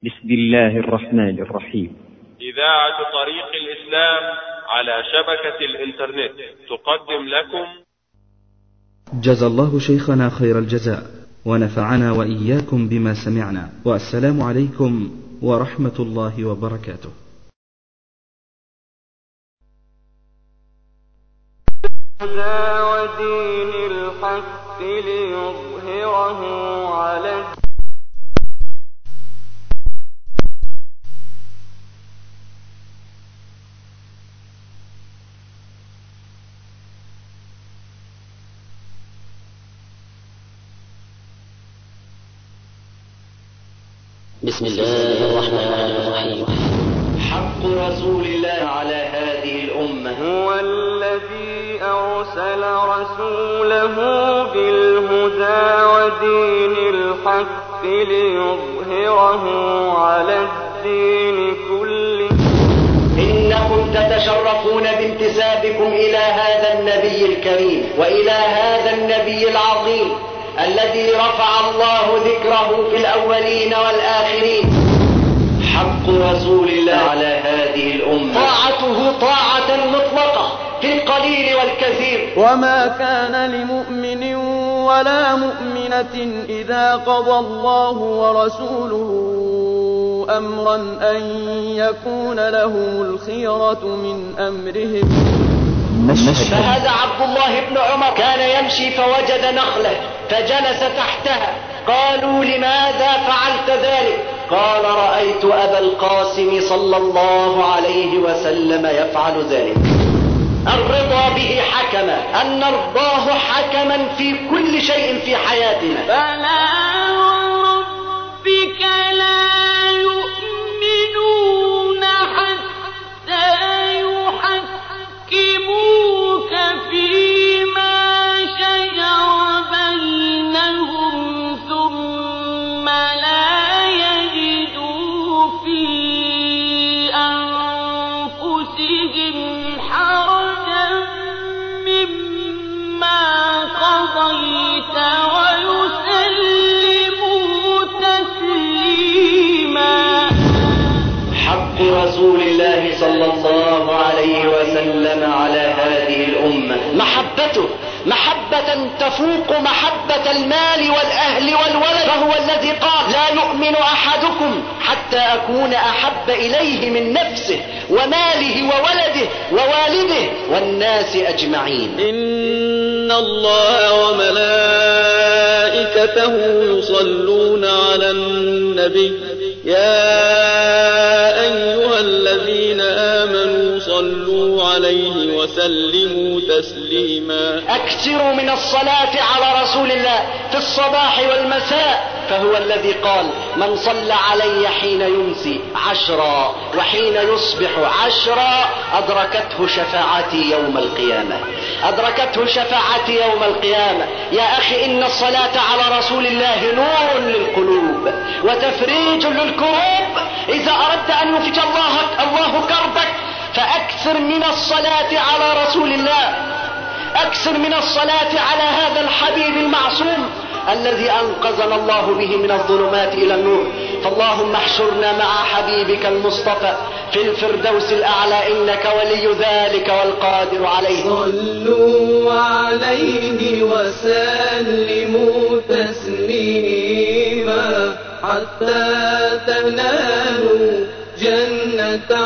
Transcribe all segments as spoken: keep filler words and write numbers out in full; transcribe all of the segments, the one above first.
بسم الله الرحمن الرحيم. إذاعة طريق الإسلام على شبكة الإنترنت تقدم لكم. جزا الله شيخنا خير الجزاء ونفعنا وإياكم بما سمعنا، والسلام عليكم ورحمة الله وبركاته. ودين الحق ليظهره على بسم الله الرحمن الرحيم. حق رسول الله على هذه الأمة. هو الذي أرسل رسوله بالهدى ودين الحق ليظهره على الدين كله. إنكم تتشرفون بانتسابكم إلى هذا النبي الكريم وإلى هذا النبي العظيم الذي رفع الله ذكره في الأولين والآخرين. حق رسول الله على هذه الأمة طاعته طاعة مطلقة في القليل والكثير. وما كان لمؤمن ولا مؤمنة إذا قضى الله ورسوله أمرا أن يكون لهم الخيرة من أمرهم. فهذا عبد الله بن عمر كان يمشي فوجد نخلة فجلس تحتها. قالوا لماذا فعلت ذلك؟ قال رأيت أبا القاسم صلى الله عليه وسلم يفعل ذلك. الرضا به حكما، أن نرضاه حكما في كل شيء في حياتنا. فلا وربك لا يؤمنون حتى يحكموك فيما شجر بينهم ثم لا يجدوا في أنفسهم حرجا مما قضيت ويسلموا تسليما. حق رسول الله صلى الله عليه وسلم على هذه الأمة محبته محبة تفوق محبة المال والأهل والولد. فهو الذي قال لا يؤمن أحدكم حتى أكون أحب إليه من نفسه وماله وولده ووالده والناس أجمعين. إن الله وملائكته يصلون على النبي يا أيها الذين آمنوا صلوا عليه وسلموا تسليما. أكثروا من الصلاة على رسول الله في الصباح والمساء، فهو الذي قال من صلى علي حين يمسي عشرا وحين يصبح عشرا أدركته شفاعتي يوم القيامة. أدركته شفاعتي يوم القيامة. يا أخي إن الصلاة على رسول الله نور للقلوب وتفريج للكروب. إذا أردت أن يفرج الله, الله كربك فأكثر من الصلاة على رسول الله. أكثر من الصلاة على هذا الحبيب المعصوم الذي أنقذنا الله به من الظلمات إلى النور. فاللهم احشرنا مع حبيبك المصطفى في الفردوس الأعلى إنك ولي ذلك والقادر عليه. صلوا عليه وسلموا تسليما حتى تنالوا جنة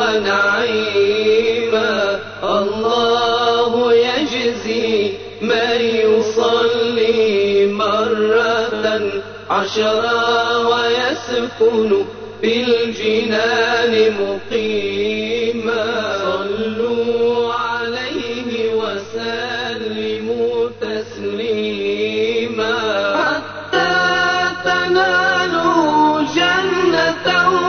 ونعيما. الله يجزي من يصلي مرة عشرا ويسكن بالجنان مقيما. صلوا عليه وسلموا تسليما حتى تنالوا جنة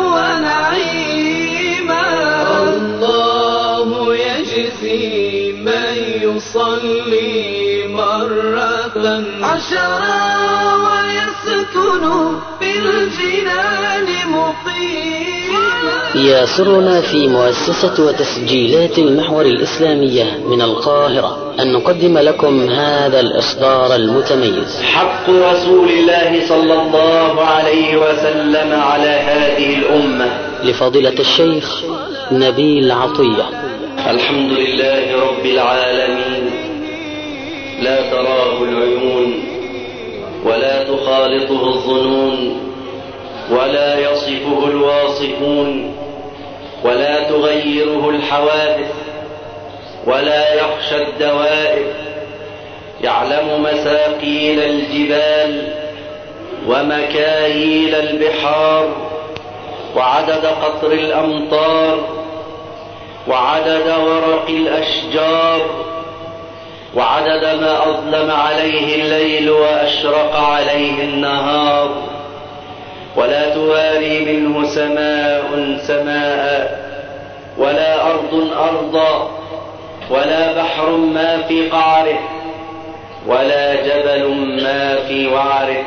ونعيما. الله يجزي من يصلي مرة عشرا ويسكن بالجنان مقيما. يسرنا في مؤسسة وتسجيلات المحور الإسلامية من القاهرة أن نقدم لكم هذا الإصدار المتميز. حق رسول الله صلى الله عليه وسلم على هذه الأمة، لفضيلة الشيخ نبيل عطية. الحمد لله رب العالمين، لا تراه العيون ولا تخالطه الظنون ولا يصفه الواصفون ولا تغيره الحوادث ولا يخشى الدوائر، يعلم مساقيل الجبال ومكاييل البحار وعدد قطر الأمطار وعدد ورق الأشجار وعدد ما أظلم عليه الليل وأشرق عليه النهار، ولا تواري منه سماء سماء ولا أرض أرضا ولا بحر ما في قعره ولا جبل ما في وعره.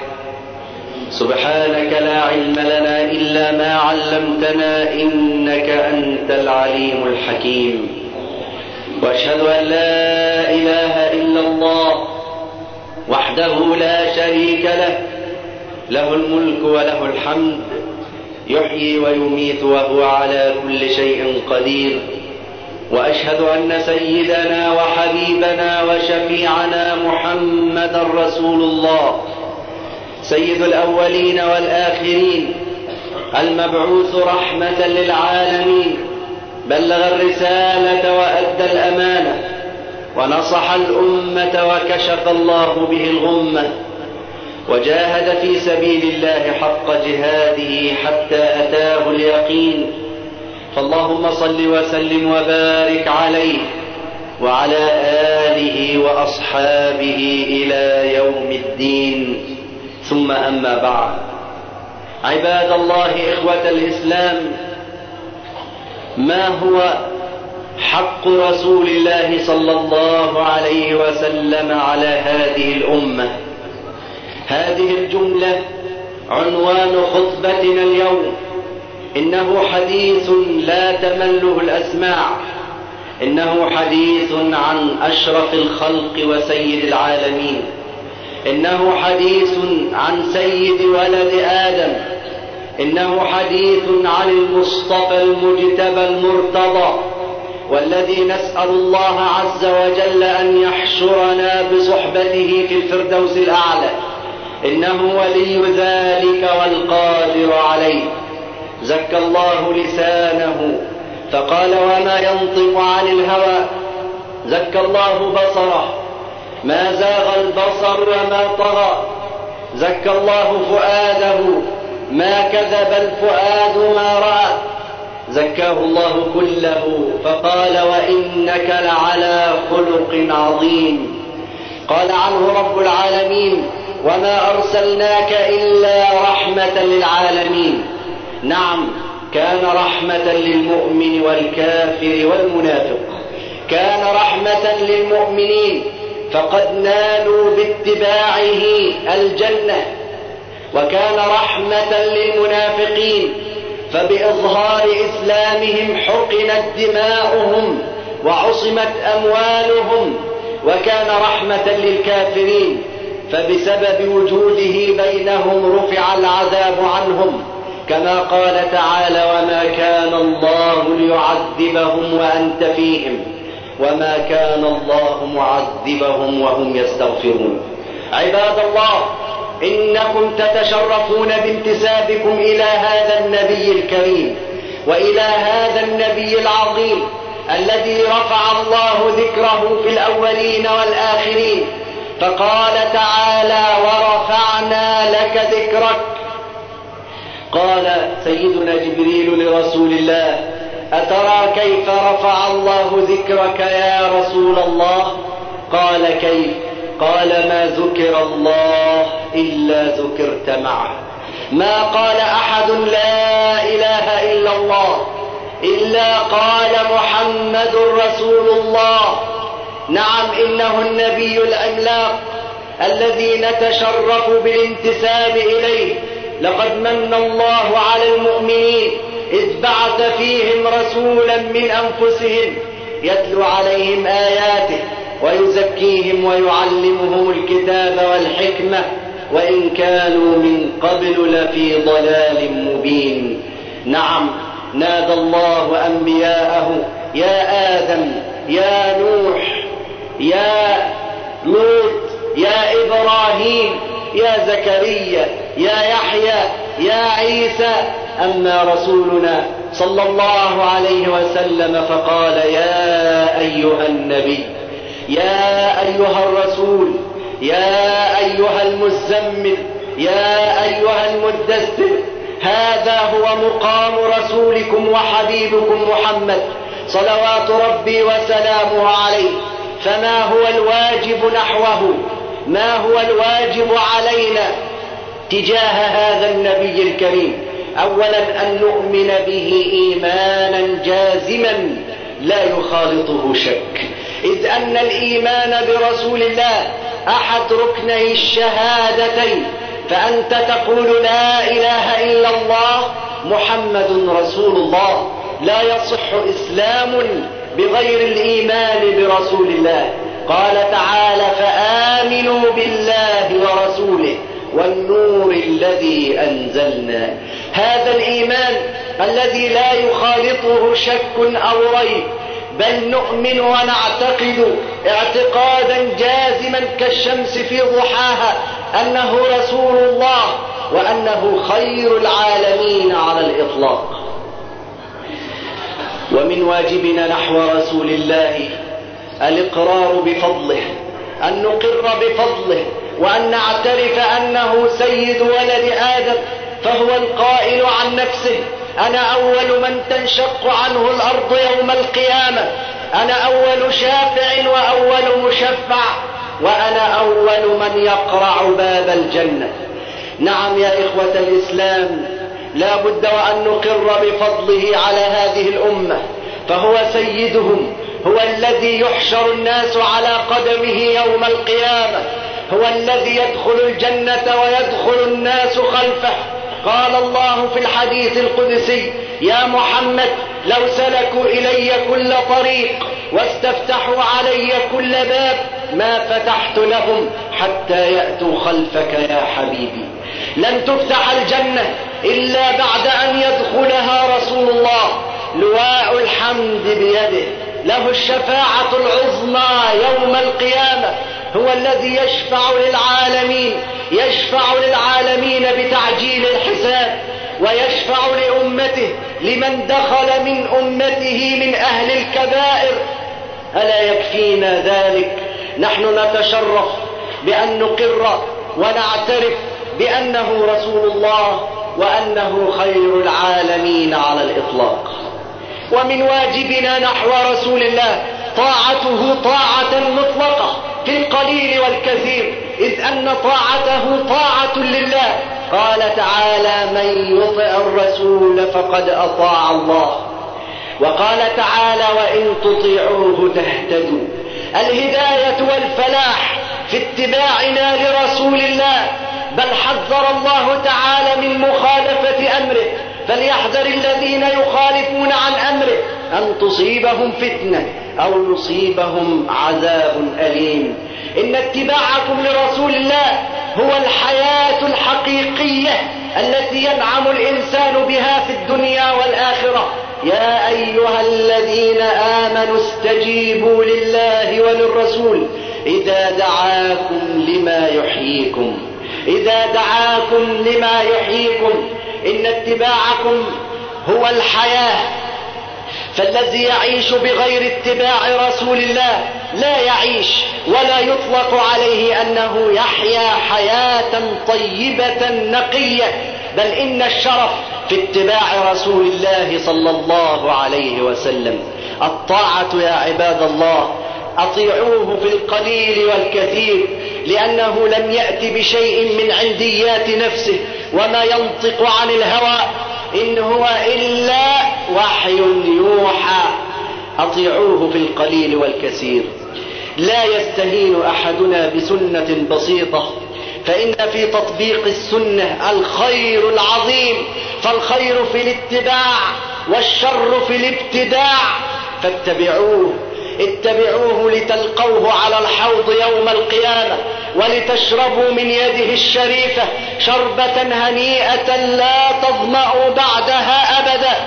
سبحانك لا علم لنا إلا ما علمتنا إنك أنت العليم الحكيم. وأشهد أن لا إله إلا الله وحده لا شريك له، له الملك وله الحمد، يحيي ويميت وهو على كل شيء قدير. وأشهد أن سيدنا وحبيبنا وشفيعنا محمدا رسول الله، سيد الأولين والآخرين، المبعوث رحمة للعالمين، بلغ الرسالة وأدى الأمانة ونصح الأمة وكشف الله به الغمة، وجاهد في سبيل الله حق جهاده حتى أتاه اليقين. فاللهم صل وسلم وبارك عليه وعلى آله وأصحابه إلى يوم الدين، ثم أما بعد. عباد الله إخوة الإسلام، ما هو حق رسول الله صلى الله عليه وسلم على هذه الأمة؟ هذه الجملة عنوان خطبتنا اليوم. إنه حديث لا تمله الأسماع، إنه حديث عن أشرف الخلق وسيد العالمين، إنه حديث عن سيد ولد آدم، إنه حديث عن المصطفى المجتبى المرتضى، والذي نسأل الله عز وجل أن يحشرنا بصحبته في الفردوس الأعلى، إنه ولي ذلك والقادر عليه. زكى الله لسانه فقال وما ينطق عن الهوى، زكى الله بصره ما زاغ البصر وما طغى، زكى الله فؤاده ما كذب الفؤاد ما رأى، زكاه الله كله فقال وإنك لعلى خلق عظيم. قال عنه رب العالمين وما أرسلناك إلا رحمة للعالمين. نعم، كان رحمة للمؤمن والكافر والمنافق، كان رحمة للمؤمنين فقد نالوا باتباعه الجنة، وكان رحمة للمنافقين فبإظهار إسلامهم حقنت دماؤهم وعصمت أموالهم، وكان رحمة للكافرين فبسبب وجوده بينهم رفع العذاب عنهم، كما قال تعالى وما كان الله ليعذبهم وأنت فيهم وما كان الله معذبهم وهم يستغفرون. عباد الله، إنكم تتشرفون بانتسابكم إلى هذا النبي الكريم وإلى هذا النبي العظيم الذي رفع الله ذكره في الأولين والآخرين، فقال تعالى ورفعنا لك ذكرك. قال سيدنا جبريل لرسول الله أترى كيف رفع الله ذكرك يا رسول الله؟ قال كيف؟ قال ما ذكر الله إلا ذكرت معه، ما قال أحد لا إله إلا الله إلا قال محمد رسول الله. نعم، إنه النبي العملاق الذي نتشرف بالانتساب إليه. لقد من الله على المؤمنين إذ بعث فيهم رسولا من أنفسهم يتلو عليهم آياته ويزكيهم ويعلمهم الكتاب والحكمة وإن كانوا من قبل لفي ضلال مبين. نعم، نادى الله أنبياءه: يا آدم، يا نوح، يا لوط، يا إبراهيم، يا زكريا، يا يحيى، يا عيسى. أما رسولنا صلى الله عليه وسلم فقال: يا أيها النبي، يا أيها الرسول، يا أيها المزمل، يا أيها المدثر. هذا هو مقام رسولكم وحبيبكم محمد صلوات ربي وسلامه عليه. فما هو الواجب نحوه؟ ما هو الواجب علينا تجاه هذا النبي الكريم؟ أولا أن نؤمن به إيمانا جازما لا يخالطه شك، إذ أن الإيمان برسول الله أحد ركني الشهادتين. فأنت تقول لا إله إلا الله محمد رسول الله. لا يصح إسلام بغير الإيمان برسول الله. قال تعالى: فآمنوا بالله ورسوله والنور الذي أنزلنا. هذا الإيمان الذي لا يخالطه شك أو ريب، بل نؤمن ونعتقد اعتقادا جازما كالشمس في ضحاها أنه رسول الله وأنه خير العالمين على الإطلاق. ومن واجبنا نحو رسول الله الإقرار بفضله، أن نقر بفضله وأن نعترف أنه سيد ولد آدم، فهو القائل عن نفسه: أنا أول من تنشق عنه الأرض يوم القيامة، أنا أول شافع وأول مشفع، وأنا أول من يقرع باب الجنة. نعم يا إخوة الإسلام، لا بد وأن نقر بفضله على هذه الأمة، فهو سيدهم، هو الذي يحشر الناس على قدمه يوم القيامة، هو الذي يدخل الجنة ويدخل الناس خلفه. قال الله في الحديث القدسي: يا محمد، لو سلكوا إلي كل طريق واستفتحوا علي كل باب ما فتحت لهم حتى يأتوا خلفك يا حبيبي. لن تفتح الجنة إلا بعد أن يدخلها رسول الله، لواء الحمد بيده، له الشفاعة العظمى يوم القيامة، هو الذي يشفع للعالمين، يشفع للعالمين بتعجيل الحساب، ويشفع لأمته لمن دخل من أمته من أهل الكبائر. ألا يكفينا ذلك؟ نحن نتشرف بأن نقر ونعترف بأنه رسول الله وأنه خير العالمين على الإطلاق. ومن واجبنا نحو رسول الله طاعته طاعة مطلقة في القليل والكثير، إذ أن طاعته طاعة لله. قال تعالى: من يطع الرسول فقد أطاع الله. وقال تعالى: وإن تطيعوه تهتدوا. الهداية والفلاح في اتباعنا لرسول الله، بل حذر الله تعالى من مخالفة أمره، فليحذر الذين يخالفون عن أمره أن تصيبهم فتنة أو يصيبهم عذاب أليم. إن اتباعكم لرسول الله هو الحياة الحقيقية التي ينعم الإنسان بها في الدنيا والآخرة. يا أيها الذين آمنوا استجيبوا لله وللرسول إذا دعاكم لما يحييكم، إذا دعاكم لما يحييكم. إن اتباعكم هو الحياة، فالذي يعيش بغير اتباع رسول الله لا يعيش، ولا يطلق عليه أنه يحيا حياة طيبة نقية، بل إن الشرف في اتباع رسول الله صلى الله عليه وسلم. الطاعة يا عباد الله، أطيعوه في القليل والكثير، لأنه لم يأت بشيء من عنديات نفسه، وما ينطق عن الهوى إن هو إلا وحي يوحى. أطيعوه في القليل والكثير. لا يستهين أحدنا بسنة بسيطة، فإن في تطبيق السنة الخير العظيم، فالخير في الاتباع والشر في الابتداع، فاتبعوه اتبعوه لتلقوه على الحوض يوم القيامة ولتشربوا من يده الشريفة شربة هنيئة لا تظمأوا بعدها أبدا.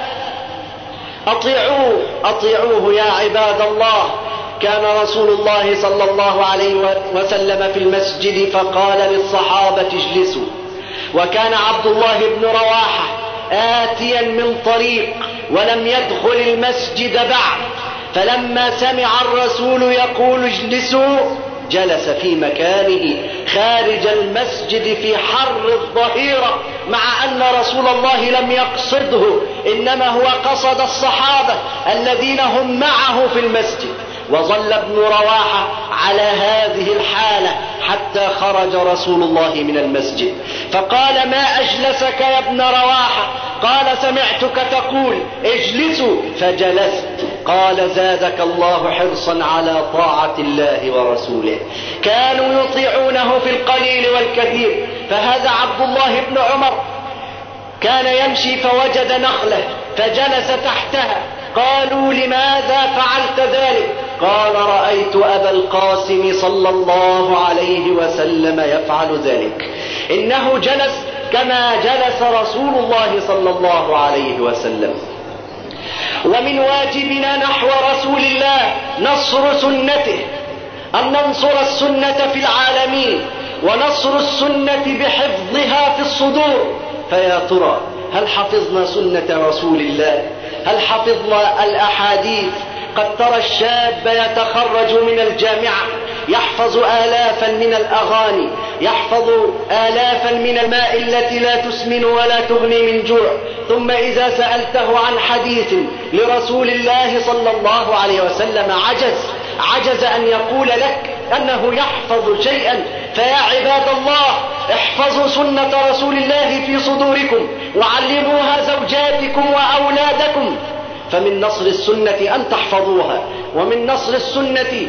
أطيعوه أطيعوه يا عباد الله. كان رسول الله صلى الله عليه وسلم في المسجد فقال للصحابة اجلسوا، وكان عبد الله بن رواحة آتيا من طريق ولم يدخل المسجد بعد، فلما سمع الرسول يقول اجلسوا جلس في مكانه خارج المسجد في حر الظهيرة، مع أن رسول الله لم يقصده، إنما هو قصد الصحابة الذين هم معه في المسجد. وظل ابن رواحة على هذه الحالة حتى خرج رسول الله من المسجد، فقال ما أجلسك يا ابن رواحة؟ قال سمعتك تقول اجلسوا فجلست. قال زادك الله حرصا على طاعة الله ورسوله. كانوا يطيعونه في القليل والكثير. فهذا عبد الله بن عمر كان يمشي فوجد نخلة فجلس تحتها، قالوا لماذا فعلت ذلك؟ قال رأيت أبا القاسم صلى الله عليه وسلم يفعل ذلك. إنه جلس كما جلس رسول الله صلى الله عليه وسلم. ومن واجبنا نحو رسول الله نصر سنته، أن ننصر السنة في العالمين، ونصر السنة بحفظها في الصدور. فيا ترى هل حفظنا سنة رسول الله؟ هل حفظنا الأحاديث؟ قد ترى الشاب يتخرج من الجامعة يحفظ آلافا من الأغاني، يحفظ آلافا من الماء التي لا تسمن ولا تغني من جوع، ثم إذا سألته عن حديث لرسول الله صلى الله عليه وسلم عجز عجز أن يقول لك أنه يحفظ شيئا. فيا عباد الله احفظوا سنة رسول الله في صدوركم، وعلموها زوجاتكم وأولادكم، فمن نصر السنة أن تحفظوها، ومن نصر السنة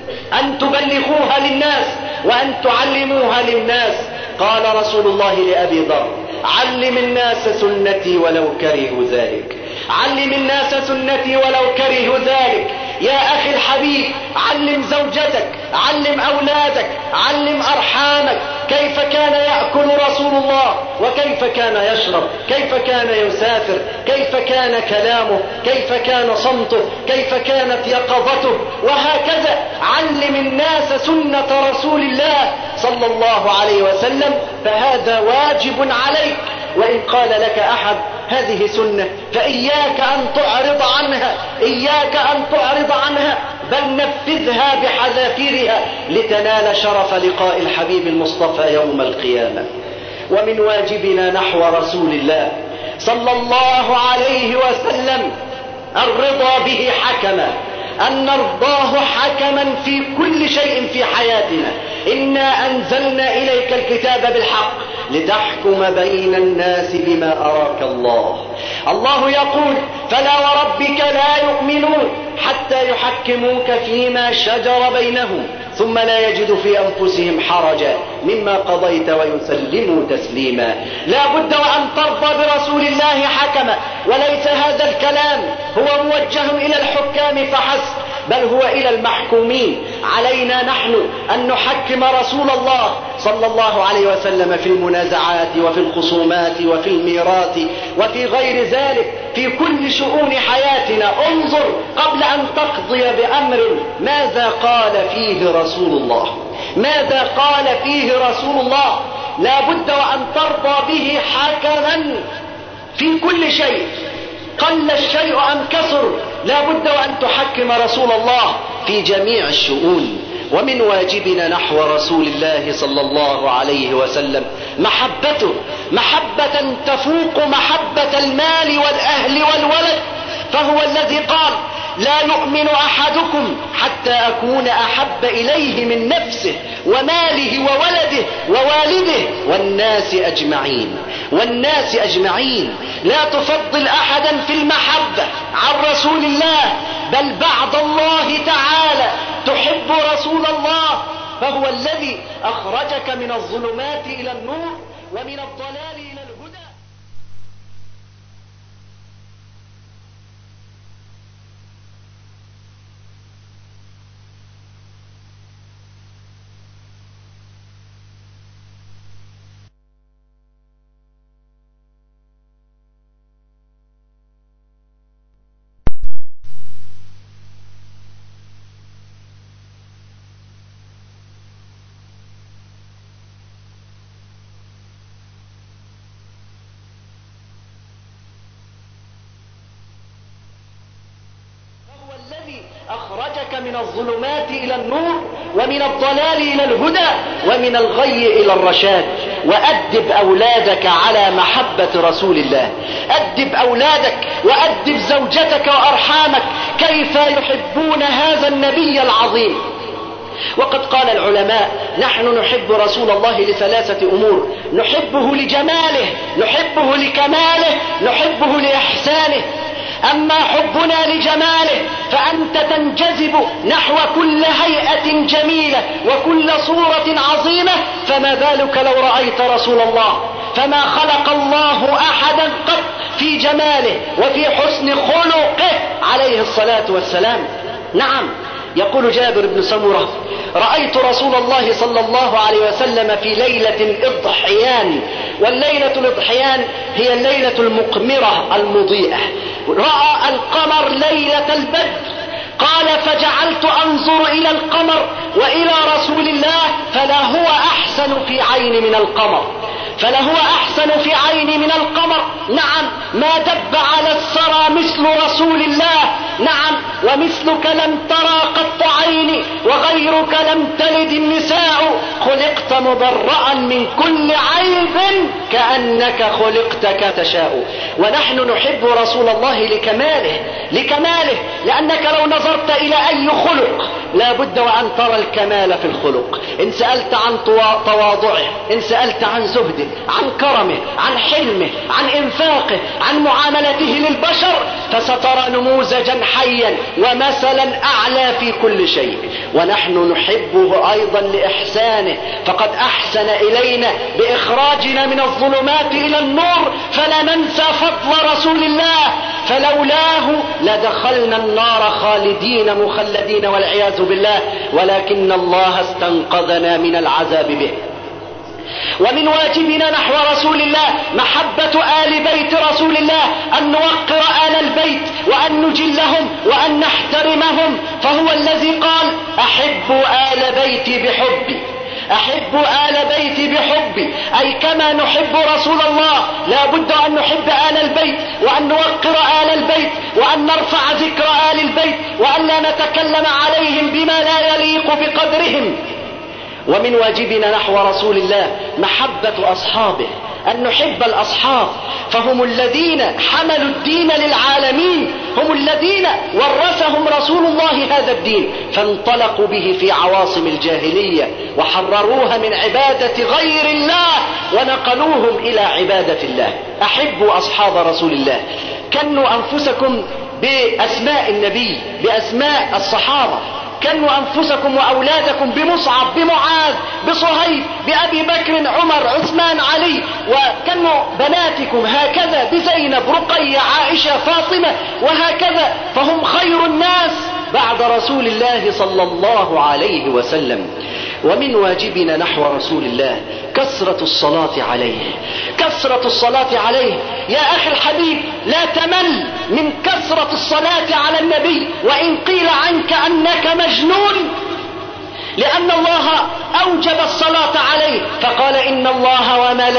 أن تبلغوها للناس وأن تعلموها للناس. قال رسول الله لأبي ذر علم الناس سنتي ولو كرهوا ذلك، علم الناس سنتي ولو كرهوا ذلك. يا أخي الحبيب علم زوجتك، علم أولادك، علم أرحامك كيف كان يأكل رسول الله، وكيف كان يشرب، كيف كان يسافر، كيف كان كلامه، كيف كان صمته، كيف كانت يقظته، وهكذا علم الناس سنة رسول الله صلى الله عليه وسلم. فهذا واجب عليك. وإن قال لك أحد هذه سنة فإياك أن تعرض عنها، إياك أن تعرض عنها، بل نفذها بحذافيرها لتنال شرف لقاء الحبيب المصطفى يوم القيامة. ومن واجبنا نحو رسول الله صلى الله عليه وسلم الرضا به حكما، أن نرضاه حكما في كل شيء في حياتنا. إنا أنزلنا إليك الكتاب بالحق لتحكم بين الناس بما أراك الله. الله يقول فلا وربك لا يؤمنون حتى يحكموك فيما شجر بينهم ثم لا يجدوا في أنفسهم حرجا مما قضيت ويسلموا تسليما. لا بد وأن ترضى برسول الله حكما، وليس هذا الكلام هو موجه إلى الحكام فحسب، بل هو إلى المحكومين. علينا نحن أن نحكم رسول الله صلى الله عليه وسلم في المنازعات وفي الخصومات وفي الميراث وفي غير ذلك، في كل شؤون حياتنا. انظر قبل أن تقضي بأمر ماذا قال فيه رسول الله، ماذا قال فيه رسول الله. لا بد وأن ترضى به حكما في كل شيء، قل الشيء أم كثر، لا بد وأن تحكم رسول الله في جميع الشؤون. ومن واجبنا نحو رسول الله صلى الله عليه وسلم محبته، محبة تفوق محبة المال والأهل والولد. فهو الذي قال لا يؤمن أحدكم حتى أكون أحب إليه من نفسه وماله وولده ووالده والناس أجمعين، والناس أجمعين. لا تفضل أحدا في المحبة عن رسول الله، بل بعد الله تعالى تحب رسول الله، فهو الذي أخرجك من الظلمات إلى النور، ومن الضلال إلى الهدى. ومن واجبنا نحو رسول الله صلى الله عليه وسلم الصبر على ما أصابك، ومن الصبر على ما أخطأك. فإن الصبر على ما أصابك من الأمور التي لا يحمد عليها إلا الله. ومن الصبر على ما أخطأك أخرجك من الظلمات إلى النور ومن الضلال إلى الهدى ومن الغي إلى الرشاد. وأدب أولادك على محبة رسول الله. أدب أولادك وأدب زوجتك وأرحامك كيف يحبون هذا النبي العظيم. وقد قال العلماء: نحن نحب رسول الله لثلاثة أمور: نحبه لجماله، نحبه لكماله، نحبه لإحسانه. أما حبنا لجماله فأنت تنجذب نحو كل هيئة جميلة وكل صورة عظيمة، فما بالك لو رأيت رسول الله؟ فما خلق الله أحدا قط في جماله وفي حسن خلقه عليه الصلاة والسلام. نعم، يقول جابر بن سمرة: رأيت رسول الله صلى الله عليه وسلم في ليلة إضحيان، والليلة الإضحيان هي الليلة المقمرة المضيئة، رأى القمر ليلة البدر. قال: فجعلت أنظر إلى القمر وإلى رسول الله فلا هو أحسن في عيني من القمر، فلا هو أحسن في عيني من القمر. نعم، ما دب على الثرى مثل رسول الله. نعم، ومثلك لم ترى قط عيني وغيرك لم تلد النساء، خلقت مبرأ من كل عيب كأنك خلقت كتشاء. ونحن نحب رسول الله لكماله، لكماله، لأنك لو نظرت إلى أي خلق لا بد وأن ترى الكمال في الخلق. إن سألت عن تواضعه، إن سألت عن زهده، عن كرمه، عن حلمه، عن إنفاقه، عن معاملته للبشر، فسترى نموذجا حيا ومثلا أعلى في كل شيء. ونحن نحبه أيضا لإحسانه، فقد أحسن إلينا بإخراجنا من الظلمات إلى النور، فلا ننسى فضل رسول الله، فلولاه لدخلنا النار خالدين مخلدين والعياذ بالله، ولكن الله استنقذنا من العذاب به. ومن واجبنا نحو رسول الله محبة آل بيت رسول الله، أن نوقر آل البيت وأن نجلهم وأن نحترمهم، فهو الذي قال: أحب آل بيتي بحبي، أحب آل بيتي بحبي، أي كما نحب رسول الله لا بد أن نحب آل البيت وأن نوقر آل البيت وأن نرفع ذكر آل البيت وأن لا نتكلم عليهم بما لا يليق بقدرهم. ومن واجبنا نحو رسول الله محبة أصحابه، أن نحب الأصحاب، فهم الذين حملوا الدين للعالمين، هم الذين ورثهم رسول الله هذا الدين، فانطلقوا به في عواصم الجاهلية وحرروها من عبادة غير الله ونقلوهم إلى عبادة الله. أحبوا أصحاب رسول الله، كنوا أنفسكم بأسماء النبي، بأسماء الصحابة، كنوا أنفسكم وأولادكم بمصعب، بمعاذ، بصهيب، بأبي بكر، عمر، عثمان، علي، وكنوا بناتكم هكذا بزينب، رقية، عائشة، فاطمة، وهكذا، فهم خير الناس بعد رسول الله صلى الله عليه وسلم. ومن واجبنا نحو رسول الله كثرة الصلاة عليه، كثرة الصلاة عليه. يا أخي الحبيب، لا تمل من كثرة الصلاة على النبي، وإن قيل عنك أنك مجنون، لأن الله أوجب الصلاة عليه، فقال: إن الله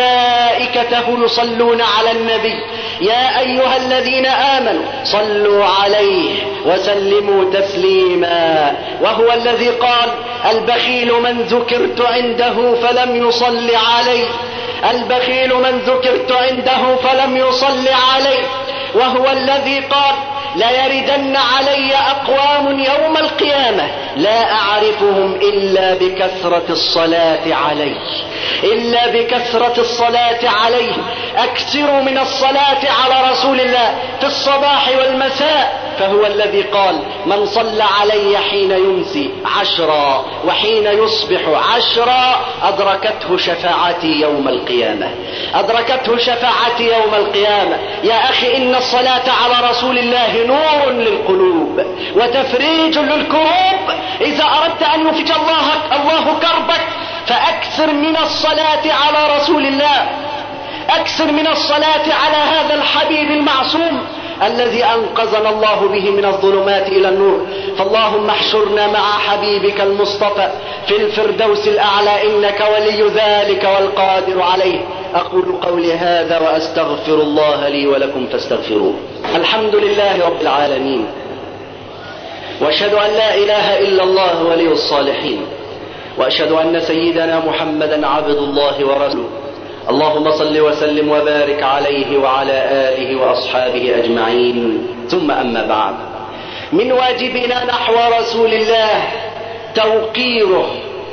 وملائكته يصلون على النبي يا أيها الذين آمنوا صلوا عليه وسلموا تسليما. وهو الذي قال: البخيل من ذكرت عنده فلم يصل عليه، البخيل من ذكرت عنده فلم يصل عليه. وهو الذي قال: لا يردن علي أقوام يوم القيامة لا أعرفهم إلا بكثرة الصلاة عليه، إلا بكثرة الصلاة عليه. أكثروا من الصلاة على رسول الله في الصباح والمساء، فهو الذي قال: من صلى علي حين يمسي عشرا وحين يصبح عشرا أدركته شفاعتي يوم القيامة، أدركته شفاعتي يوم القيامة. يا أخي، إن الصلاة على رسول الله نور للقلوب وتفريج للكروب. إذا أردت أن يفرج الله, الله كربك فأكثر من الصلاة على رسول الله، أكثر من الصلاة على هذا الحبيب المعصوم الذي أنقذنا الله به من الظلمات إلى النور. فاللهم احشرنا مع حبيبك المصطفى في الفردوس الأعلى، إنك ولي ذلك والقادر عليه. أقول قولي هذا وأستغفر الله لي ولكم فاستغفروه. الحمد لله رب العالمين، وأشهد أن لا إله إلا الله ولي الصالحين، وأشهد أن سيدنا محمدا عبد الله ورسوله. اللهم صل وسلم وبارك عليه وعلى آله وأصحابه أجمعين. ثم أما بعد، من واجبنا نحو رسول الله توقيره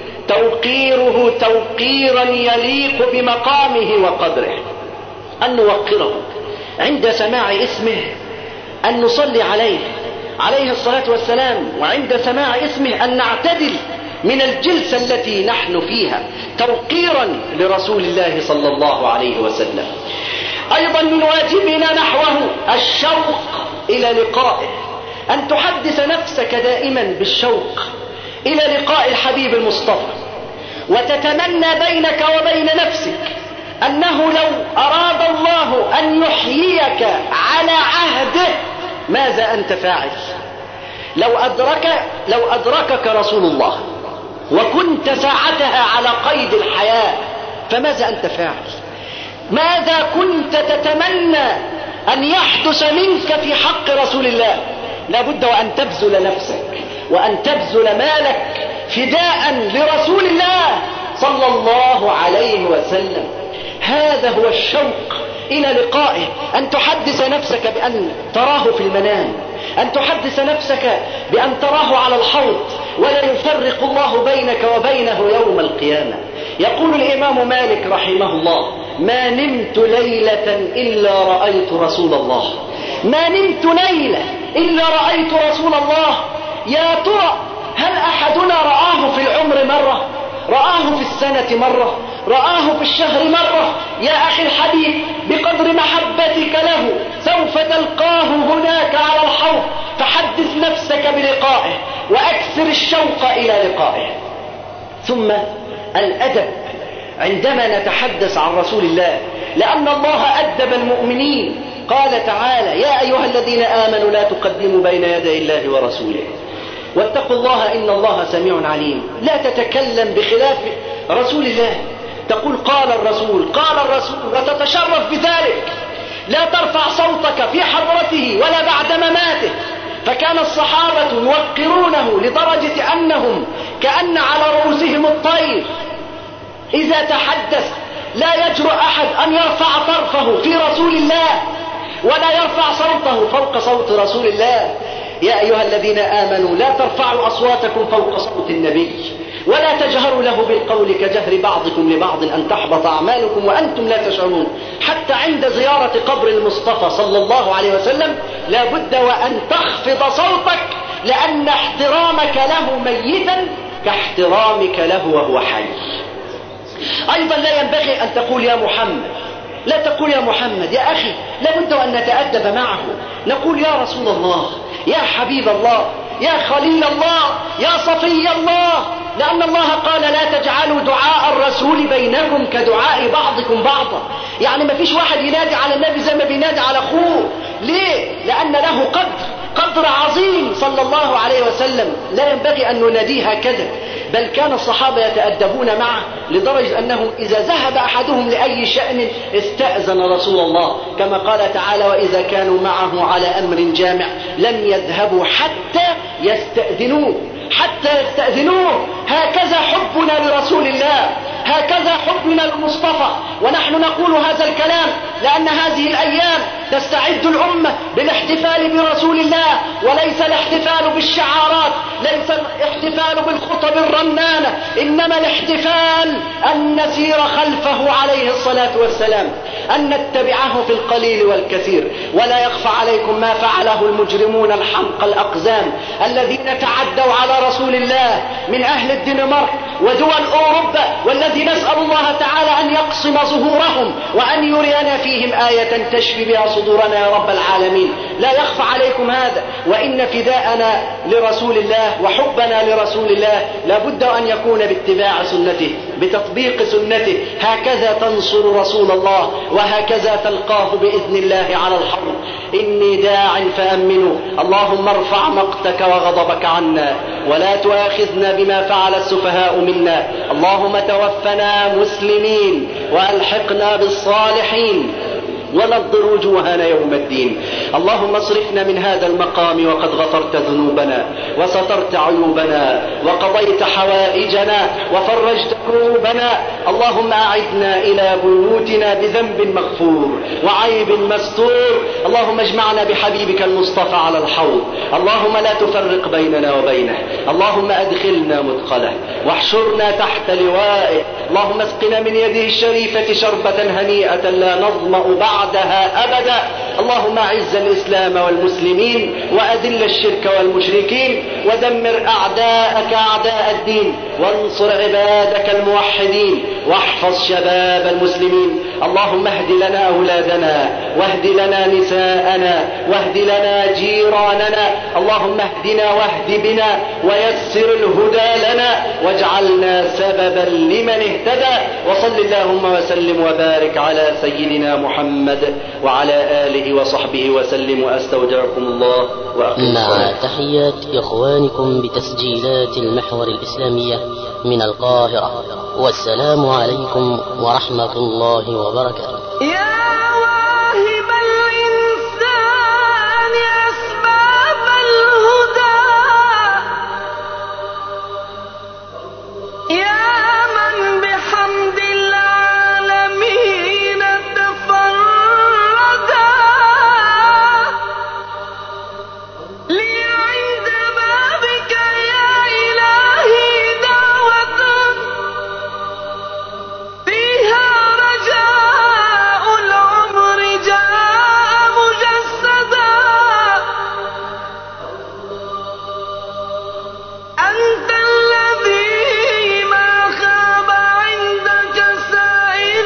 توقيره توقيرا يليق بمقامه وقدره، أن نوقره عند سماع اسمه، أن نصلي عليه عليه الصلاة والسلام، وعند سماع اسمه أن نعتدل من الجلسة التي نحن فيها توقيرا لرسول الله صلى الله عليه وسلم. أيضا من واجبنا نحوه الشوق إلى لقائه، أن تحدث نفسك دائما بالشوق إلى لقاء الحبيب المصطفى، وتتمنى بينك وبين نفسك أنه لو أراد الله أن يحييك على عهده ماذا أنت فاعل؟ لو أدرك لو أدركك رسول الله وكنت ساعتها على قيد الحياة فماذا أنت فاعل؟ ماذا كنت تتمنى أن يحدث منك في حق رسول الله؟ لابد وأن تبذل نفسك وأن تبذل مالك فداء لرسول الله صلى الله عليه وسلم. هذا هو الشوق إلى لقائه، أن تحدث نفسك بأن تراه في المنام، أن تحدث نفسك بأن تراه على الحوض ولا يفرق الله بينك وبينه يوم القيامة. يقول الإمام مالك رحمه الله: ما نمت ليلة إلا رأيت رسول الله، ما نمت ليلة إلا رأيت رسول الله. يا ترى هل أحدنا رآه في العمر مرة؟ رآه في السنة مرة؟ رآه في الشهر مرة؟ يا أخي الحبيب، بقدر محبتك له سوف تلقاه هناك على الحوض، فحدث نفسك بلقائه وأكثر الشوق إلى لقائه. ثم الأدب عندما نتحدث عن رسول الله، لأن الله أدب المؤمنين. قال تعالى: يا أيها الذين آمنوا لا تقدموا بين يدي الله ورسوله واتقوا الله إن الله سميع عليم. لا تتكلم بخلاف رسول الله، تقول قال الرسول قال الرسول وتتشرف بذلك. لا ترفع صوتك في حضرته ولا بعد مماته، فكان الصحابة يوقرونه لدرجة أنهم كأن على رؤوسهم الطير. إذا تحدث لا يجرؤ أحد أن يرفع طرفه في رسول الله ولا يرفع صوته فوق صوت رسول الله. يا أيها الذين آمنوا لا ترفعوا أصواتكم فوق صوت النبي ولا تجهروا له بالقول كجهر بعضكم لبعض أن تحبط أعمالكم وأنتم لا تشعرون. حتى عند زيارة قبر المصطفى صلى الله عليه وسلم لا بد وأن تخفض صوتك، لأن احترامك له ميتا كاحترامك له وهو حي. أيضا لا ينبغي أن تقول يا محمد، لا تقول يا محمد. يا أخي لا بد أن نتأدب معه، نقول يا رسول الله، يا حبيب الله، يا خليل الله، يا صفي الله، لأن الله قال لا تجعلوا دعاء الرسول بينكم كدعاء بعضكم بعضا. يعني ما فيش واحد ينادي على النبي زي ما بينادي على أخوه. ليه؟ لأن له قدر قدر عظيم صلى الله عليه وسلم، لا ينبغي أن نناديه هكذا. بل كان الصحابة يتأدبون معه لدرجة أنه إذا ذهب أحدهم لأي شأن استأذن رسول الله، كما قال تعالى: وإذا كانوا معه على أمر جامع لم يذهبوا حتى يستأذنوه حتى يستأذنوه. هكذا حبنا لرسول الله، هكذا حبنا للمصطفى. ونحن نقول هذا الكلام لأن هذه الأيام تستعد الأمة بالاحتفال برسول الله، وليس الاحتفال بالشعارات، ليس الاحتفال بالخطب الرنانة، إنما الاحتفال أن نسير خلفه عليه الصلاة والسلام، أن نتبعه في القليل والكثير. ولا يخفى عليكم ما فعله المجرمون الحمقى الأقزام الذين تعدوا على رسول الله من أهل الدنمارك ودول أوروبا، والذي نسأل الله تعالى أن يقسم ظهورهم وأن يرينا فيهم آية تشفي بها صدورنا يا رب العالمين. لا يخفى عليكم هذا. وإن فداءنا لرسول الله وحبنا لرسول الله لابد أن يكون باتباع سنته، بتطبيق سنته. هكذا تنصر رسول الله وهكذا تلقاه بإذن الله على الحرب. إني داع فأمنوا، اللهم ارفع مقتك وغضبك عنا ولا تؤاخذنا بما فعل السفهاء منا. اللهم توفنا مسلمين وألحقنا بالصالحين ونضر وجوهنا يوم الدين. اللهم اصرفنا من هذا المقام وقد غفرت ذنوبنا وسترت عيوبنا وقضيت حوائجنا وفرجت كروبنا. اللهم أعدنا إلى بيوتنا بذنب مغفور وعيب مستور. اللهم اجمعنا بحبيبك المصطفى على الحوض. اللهم لا تفرق بيننا وبينه. اللهم أدخلنا مدخله واحشرنا تحت لوائه. اللهم اسقنا من يده الشريفة شربة هنيئة لا نظمأ بعدها أبدا. اللهم أعز الإسلام والمسلمين وأذل الشرك والمشركين ودمر أعداءك أعداء الدين وانصر عبادك الموحدين واحفظ شباب المسلمين. اللهم اهد لنا أولادنا واهد لنا نساءنا واهد لنا جيراننا. اللهم اهدنا واهد بنا ويسر الهدى لنا واجعلنا سببا لمن اهتدى. وصل اللهم وسلم وبارك على سيدنا محمد وعلى آله وصحبه وسلم وأستودعكم الله وأقم مع الصلاة. تحيات إخوانكم بتسجيلات المحور الإسلامية من القاهرة، والسلام عليكم ورحمة الله وبركاته. يا واهب الإنسان أسباب الهدى، يا من بحمد العالمين تفردا، لي عند بابك يا إلهي دعوة فيها رجاء العمر جاء مجسدا. أنت الذي ما خاب عندك سائل،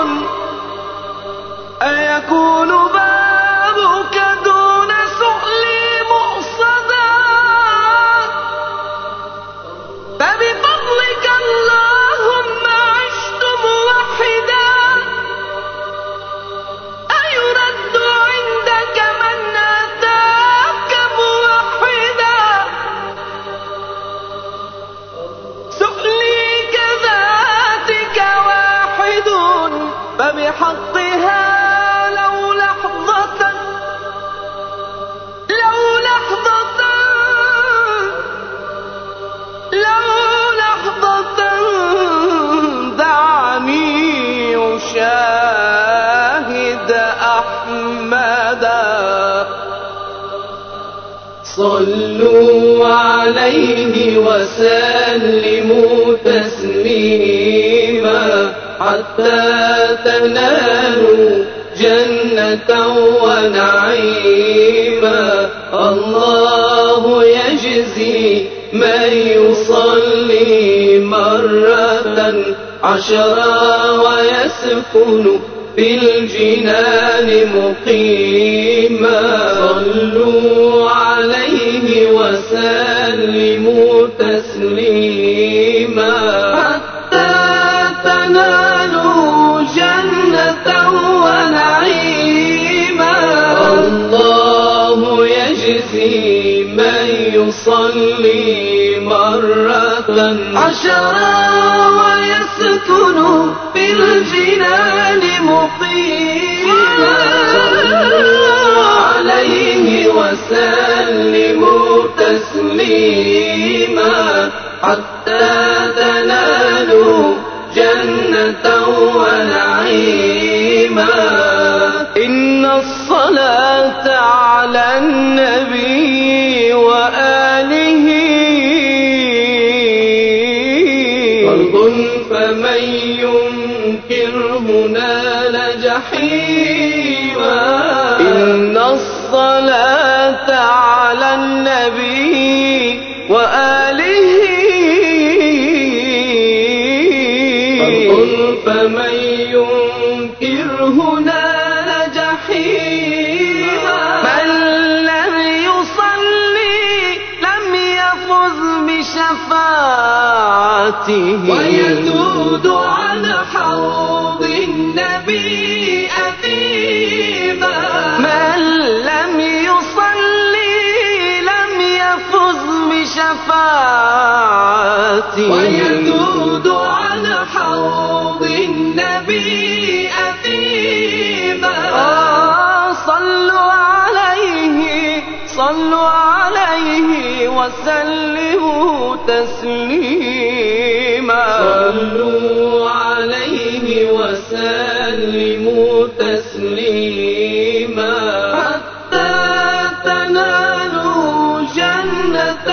أيكون بابك دون سؤلي مؤصدا؟ فبفضلك اللهم عشت موحدا، أيرد عندك من أتاك موحدا؟ سؤلي كذاتك واحد، فبحقها لو لحظة لو لحظة لو لحظة دعني أشاهد أحمدا. صلوا عليه وسلموا تسليما حتى تنالوا جنة ونعيما. الله يجزي من يصلي مرة عشرا ويسكن في الجنان مقيما. صلوا عليه وسلموا تسليما حتى تنالوا جنة ونعيما. الله يجزي من يصلي مرة عشرا ويسكن في الجنان مقيما. صلوا عليه وسلموا تسليما حتى تنالوا جنة ونعيما. إن الصلاة على النبي وآله فرض، فمن ينكره نال جحيما. إن الصلاة على النبي وآله فرض، فمن ينكره نال جحيما. من لم يصلي لم يفز بشفاعته ويذود عن حوض النبي أثيما. من لم يصلي لم يفز بشفاعته ويذود عن حوض النبي أثيما. صلوا عليه وسلموا تسليما صلوا عليه وسلموا تسليما حتى تنالوا جنة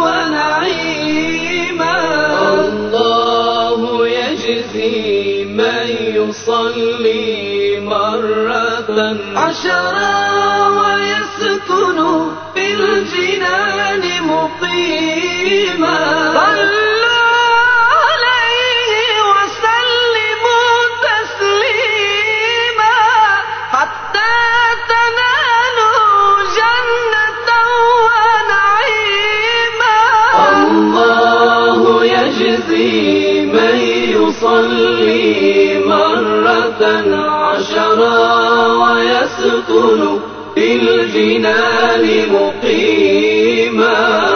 ونعيما الله يجزي من يصلي مرة عشرا ويسكن في الجنان مقيما صلوا عليه وسلموا تسليما حتى تنالوا جنة ونعيما الله يجزي من يصلي مرة عشرا ويسكن في الجنان مقيما